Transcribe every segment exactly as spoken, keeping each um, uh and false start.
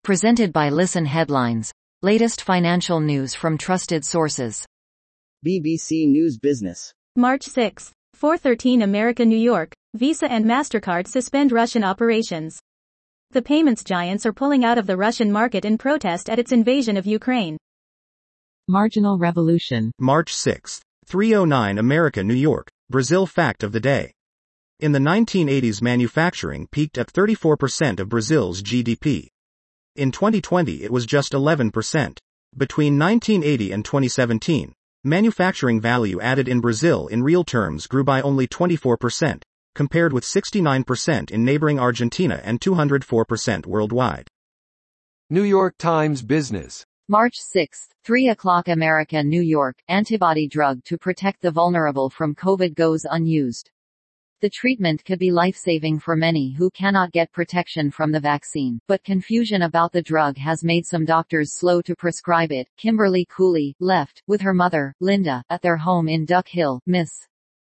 Presented by Listen Headlines. Latest financial news from trusted sources. B B C News Business. March sixth. four thirteen America New York, Visa and MasterCard suspend Russian operations. The payments giants are pulling out of the Russian market in protest at its invasion of Ukraine. Marginal Revolution. March sixth. three oh nine America New York, Brazil fact of the day. In the nineteen eighties, manufacturing peaked at thirty-four percent of Brazil's G D P. In twenty twenty it was just eleven percent. Between nineteen eighty and twenty seventeen, manufacturing value added in Brazil in real terms grew by only twenty-four percent, compared with sixty-nine percent in neighboring Argentina and two hundred four percent worldwide. New York Times Business. March sixth, three o'clock America New York, antibody drug to protect the vulnerable from COVID goes unused. The treatment could be life-saving for many who cannot get protection from the vaccine, but confusion about the drug has made some doctors slow to prescribe it. Kimberly Cooley, left, with her mother, Linda, at their home in Duck Hill, Miss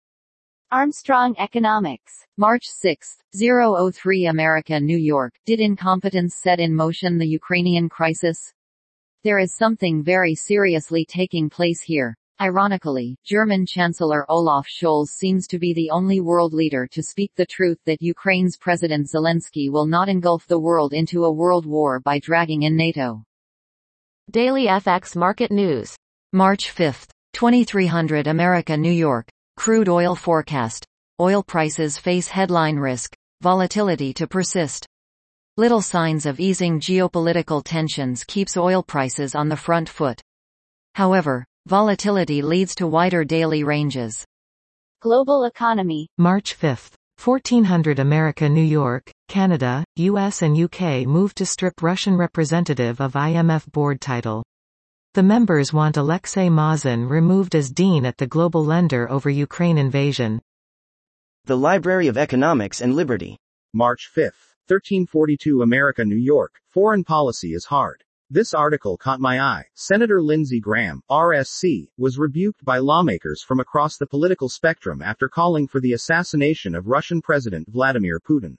Armstrong Economics. March sixth, oh oh three America New York, did incompetence set in motion the Ukrainian crisis? There is something very seriously taking place here. Ironically, German Chancellor Olaf Scholz seems to be the only world leader to speak the truth that Ukraine's President Zelensky will not engulf the world into a world war by dragging in NATO. Daily F X Market News. March fifth, twenty-three hundred America New York, crude oil forecast. Oil prices face headline risk, volatility to persist. Little signs of easing geopolitical tensions keeps oil prices on the front foot. However, volatility leads to wider daily ranges. Global economy. March fifth. fourteen hundred America New York, Canada, U S and U K move to strip Russian representative of I M F board title. The members want Alexei Mazin removed as dean at the global lender over Ukraine invasion. The Library of Economics and Liberty. March fifth, thirteen forty-two America New York, foreign policy is hard. This article caught my eye. Senator Lindsey Graham, R S C, was rebuked by lawmakers from across the political spectrum after calling for the assassination of Russian President Vladimir Putin.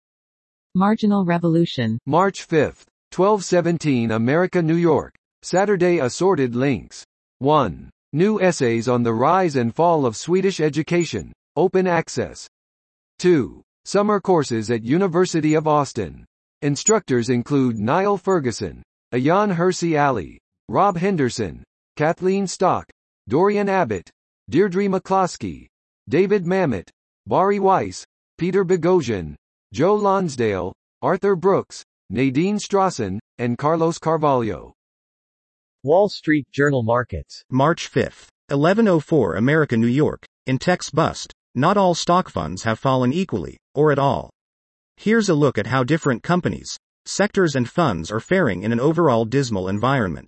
Marginal Revolution. March fifth, twelve seventeen America New York, Saturday assorted links. one. New essays on the rise and fall of Swedish education, open access. two. Summer courses at University of Austin. Instructors include Niall Ferguson, Ayan Hersey Ali, Rob Henderson, Kathleen Stock, Dorian Abbott, Deirdre McCloskey, David Mamet, Bari Weiss, Peter Boghossian, Joe Lonsdale, Arthur Brooks, Nadine Strawson, and Carlos Carvalho. Wall Street Journal Markets. March fifth, eleven oh four America New York, in tech's bust, not all stock funds have fallen equally, or at all. Here's a look at how different companies, sectors and funds are faring in an overall dismal environment.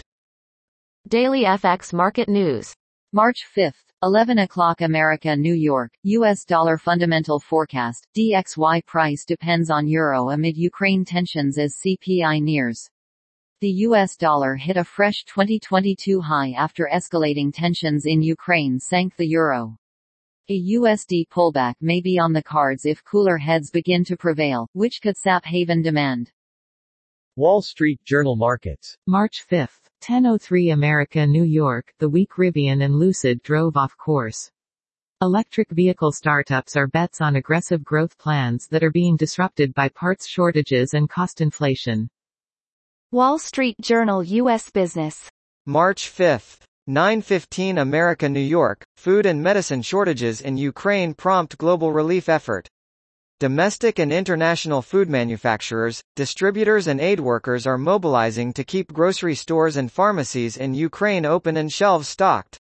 Daily F X Market News. March fifth, eleven o'clock America New York, U S dollar fundamental forecast, D X Y price depends on euro amid Ukraine tensions as C P I nears. The U S dollar hit a fresh twenty twenty-two high after escalating tensions in Ukraine sank the euro. A U S D pullback may be on the cards if cooler heads begin to prevail, which could sap haven demand. Wall Street Journal Markets. March fifth, ten oh three America New York, the weak Rivian and Lucid drove off course. Electric vehicle startups are bets on aggressive growth plans that are being disrupted by parts shortages and cost inflation. Wall Street Journal U S Business. March fifth, nine fifteen America New York, food and medicine shortages in Ukraine prompt global relief effort. Domestic and international food manufacturers, distributors and aid workers are mobilizing to keep grocery stores and pharmacies in Ukraine open and shelves stocked.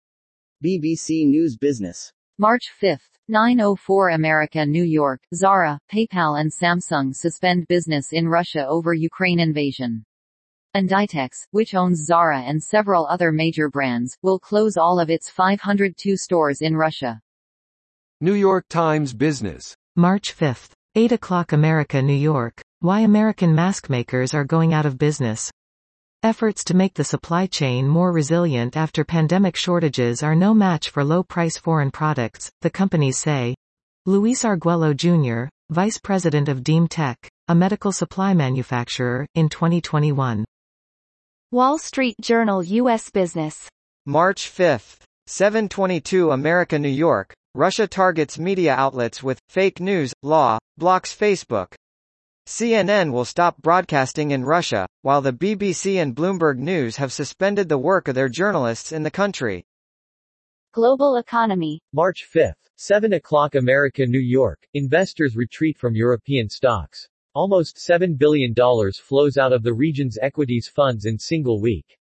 B B C News Business. March fifth, nine oh four America New York, Zara, PayPal and Samsung suspend business in Russia over Ukraine invasion. Inditex, which owns Zara and several other major brands, will close all of its five hundred two stores in Russia. New York Times Business. March fifth, eight o'clock America New York, why American mask makers are going out of business. Efforts to make the supply chain more resilient after pandemic shortages are no match for low-price foreign products, the companies say. Luis Arguello Junior, Vice President of Deem Tech, a medical supply manufacturer, in twenty twenty-one. Wall Street Journal U S Business. March fifth. seven twenty-two America New York, Russia targets media outlets with fake news law, blocks Facebook. C N N will stop broadcasting in Russia, while the B B C and Bloomberg News have suspended the work of their journalists in the country. Global economy. March fifth. seven o'clock America New York, investors retreat from European stocks. Almost seven billion dollars flows out of the region's equities funds in single week.